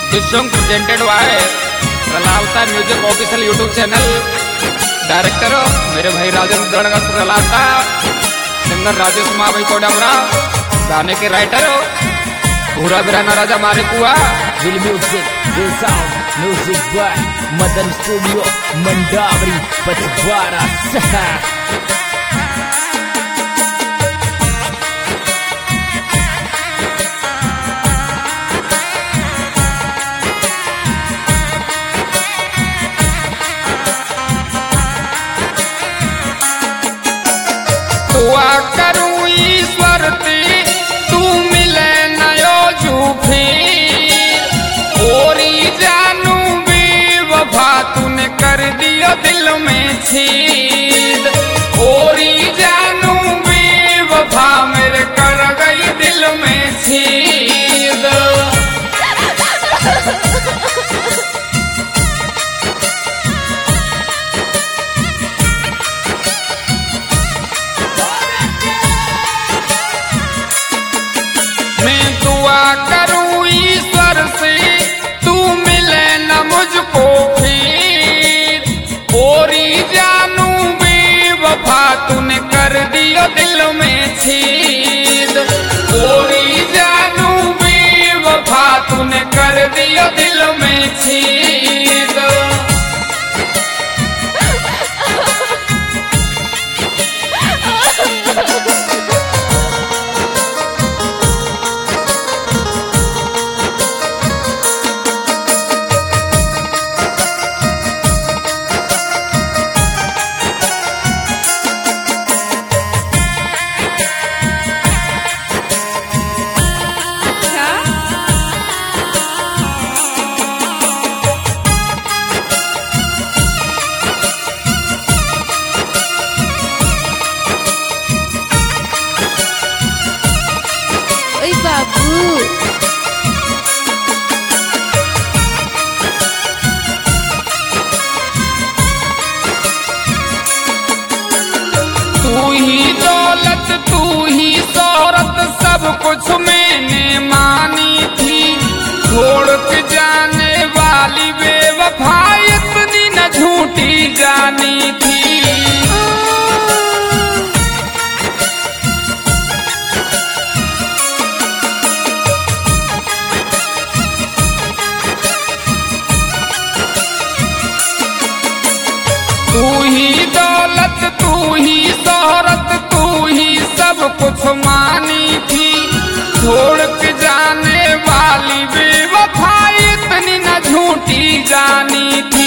This song presented by Ralawata music official YouTube channel. Director मेरे भाई Rajendra Dadga Ralawata, singer Rajesh माभाई कोडावरा, गाने के राइटर भूरा बिराना राजा मारे कुआ। Music by Madan studio Mandawari Pachwara. दुआ करूं ईश्वर ते तू मिले नयो जूफी, ओरी जानू बेवफा तूने कर दिया दिल में छेद। ओरी जानू बेवफा मेरे कर गई दिल में छेद। करूं ईश्वर से तू मिले न मुझको फिर, ओरी जानू बेवफा तूने कर दिया दिल में छेद। ओरी जानू बेवफा तूने कर दिया दिल में छेद। बाबू तू ही दौलत तू ही शोहरत सब कुछ मैंने मानी थी, छोड़ के जाने वाली बेवफा इतनी न झूठी जानी थी। तू ही दौलत तू ही शोहरत तू ही सब कुछ मानी थी, छोड़ के जाने वाली बेवफा इतनी न झूठी जानी थी।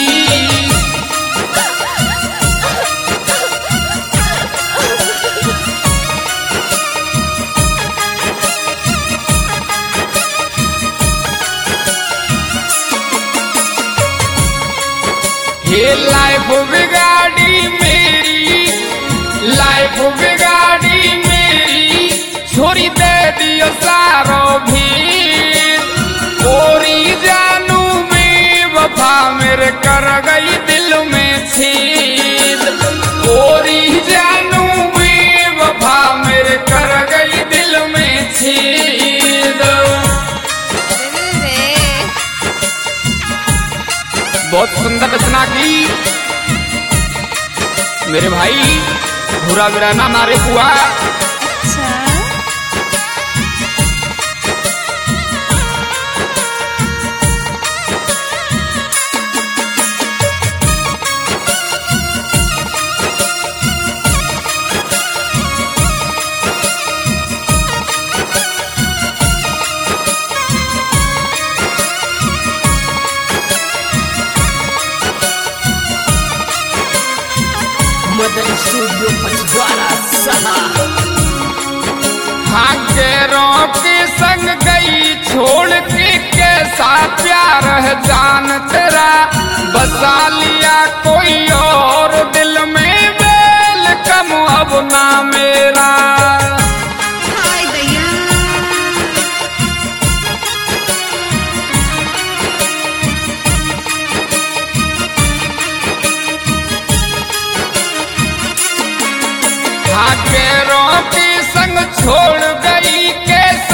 ये लाइफ बिगाड़ी मेरी, लाइफ बिगाड़ी मेरी, छोरी दे दियो सारो भी। ओरी जानू बेवफा मेरे कर गई दिल में छेद। ओरी जानू बेवफा मेरे कर गई दिल में छेद। बहुत सुंदर रचना की मेरे भाई भूरा बिराना मारे कुआ। मदन स्टूडियो पचवारा। हागेरों के संग गई छोड़ के कैसा प्यार है जान तेरा, बसा लिया कोई और दिल में वेलकम अब ना मेरा। हागेरों के संग छोड़ गई कैसा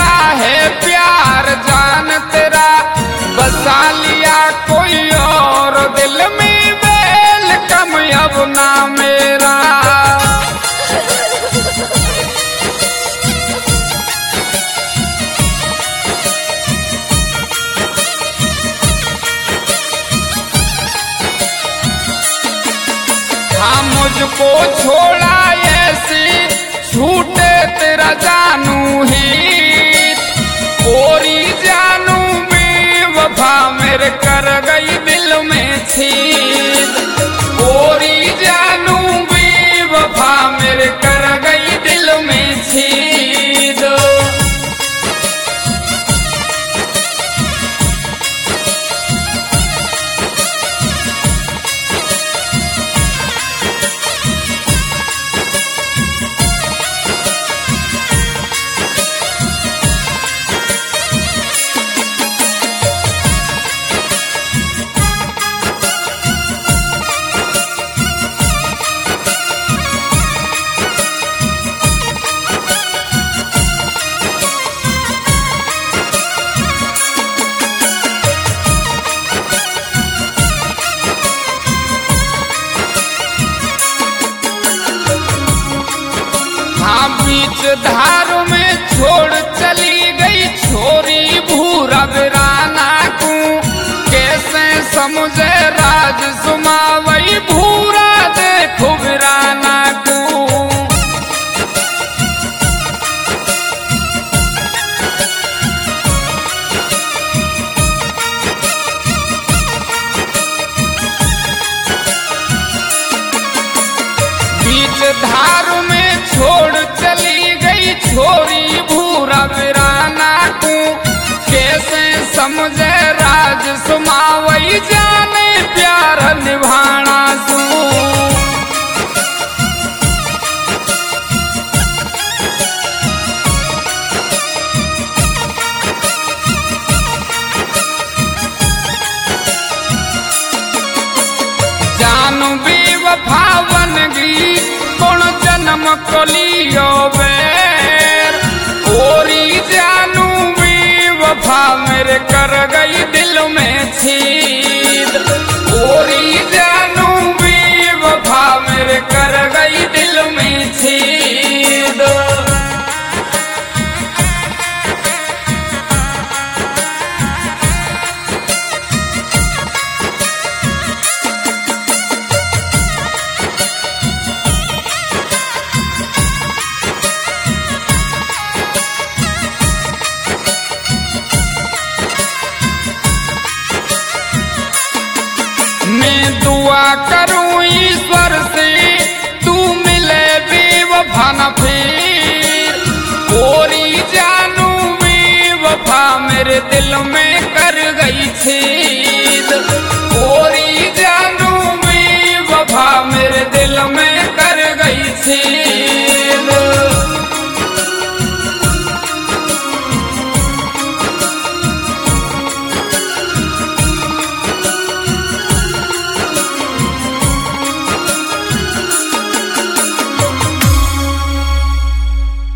हमको छोड़ा ऐसे छूटे तेरा जानू ही कोरी जानू बेवफा मेरे कर गई दिल में छेद कोरी जानू बेवफा मेरे कर गई दिल में छेद। बीच धार में छोड़ चली गई छोरी भूरा वीराना को कैसे समझे राज सुमावई भूरा देखो वीराना को। बीच धार में छोड़ चली गई छोरी भूरा वीराना को कैसे समझे राज सुमावई जाने प्यार निभाना सू। जानू बेवफा बन गई कौन जन्म को लियो बैर ओरी जानू बेवफा मेरे कर गई दिल में छेद ओरी जानू बेवफा मेरे कर गई दिल में छेद। मैं दुआ करूं ईश्वर से तू मिले बेवफा न फिर कोरी जानू बेवफा मेरे दिल में कर गई छेद